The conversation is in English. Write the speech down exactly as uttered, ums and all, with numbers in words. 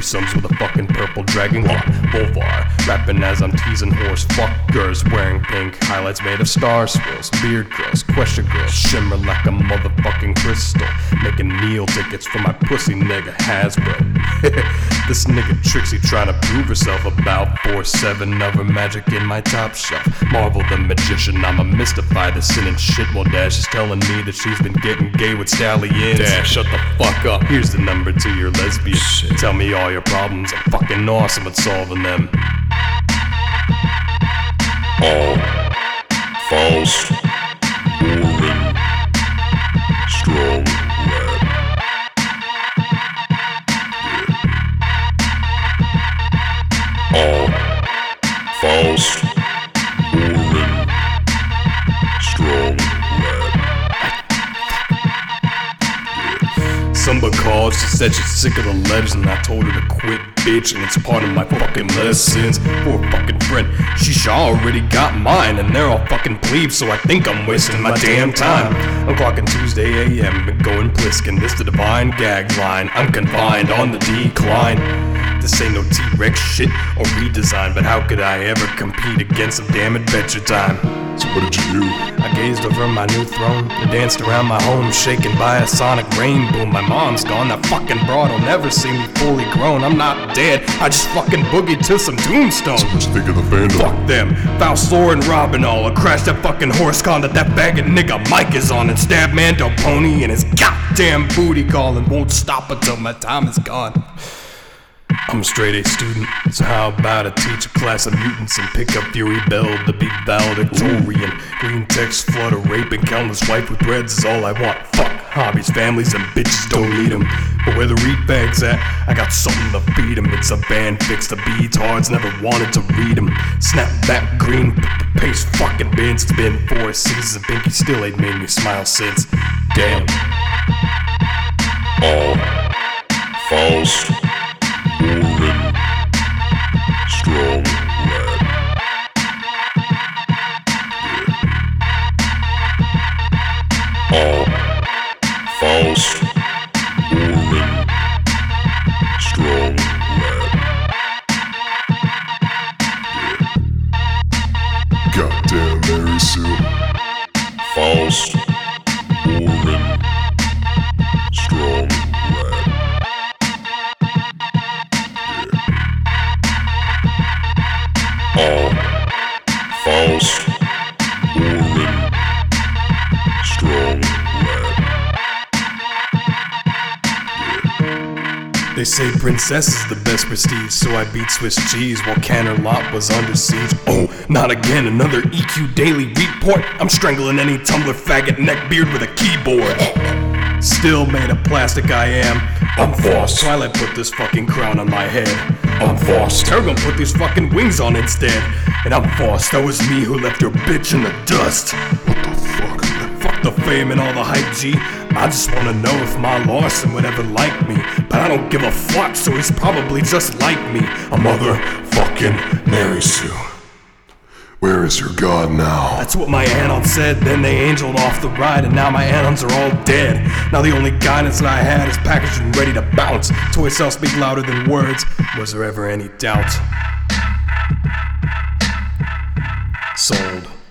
threesomes with a fucking purple dragon claw. Volvar, rapping as I'm teasing horse fuckers, wearing pink highlights made of star swirls. Beard girls, question girls, shimmer like a motherfucking crystal. Making meal tickets for my pussy nigga Hasbro. This nigga Trixie trying to prove herself about four seven of her magic in my top shelf. Marvel the magician, I'ma mystify the sin and shit while Dash is telling me that she's been getting gay with stallions. Dash, shut the fuck up. Here's the number to your lesbian. Shit. Tell me all your problems, I'm fucking awesome at solving them. All false, boring, strong rap. Yeah. All false, boring, strong rap. Yeah. Somebody called, she said she's sick of the letters, and I told her to quit bitching. It's part of my fucking lessons. Poor fucking friend, she already got mine, and they're all fucking plebes, so I think I'm wasting my damn time. I'm clocking Tuesday A M and going Pliskin. This the divine gag line. I'm confined on the decline. This ain't no T-Rex shit or redesign, but how could I ever compete against some damn Adventure Time? So what did you do? I gazed over my new throne and danced around my home, shaken by a sonic rain boom. My mom's gone, that fucking broad will never see me fully grown. I'm not dead, I just fucking boogied to some tombstone. So what you think of the fandom? Fuck them, Valsor and Robin all. I crashed that fucking horse con that that bag of nigga Mike is on, and stabbed Mando Pony in his goddamn booty call, and won't stop until my time is gone. I'm a straight A student, so how about I teach a class of mutants and pick up Fury Bell, the big valedictorian. Green text, flutter, rape, and countless wife with threads is all I want. Fuck hobbies, families, and bitches don't need them. But where the read bags at, I got something to feed them. It's a band fix, the beats hards, never wanted to read them. Snap back, green, paste fucking bins. It's been four seasons and Pinky still ain't made me smile since. Damn. All false, boring, strong rap. Yeah. All false, boring, strong rap. Yeah. Goddamn Mary Sue. False, boring, strong rap. All false, boring, strong rap. Yeah. They say Princess is the best prestige, so I beat Swiss cheese while Canner Lot was under siege. Oh, not again, another E Q Daily report. I'm strangling any Tumblr faggot neckbeard with a keyboard. Still made of plastic I am. I'm Foss. Twilight put this fucking crown on my head. I'm Foss. Tergon put these fucking wings on instead. And I'm Foss. That was me who left your bitch in the dust. What the fuck? Fuck the fame and all the hype, G. I just wanna know if my Larson would ever like me. But I don't give a fuck, so he's probably just like me. A motherfucking Mary Sue. Where is your god now? That's what my Anon said, then they angeled off the ride, and now my Anons are all dead. Now the only guidance that I had is packaged and ready to bounce. Toy cells speak louder than words. Was there ever any doubt? Sold.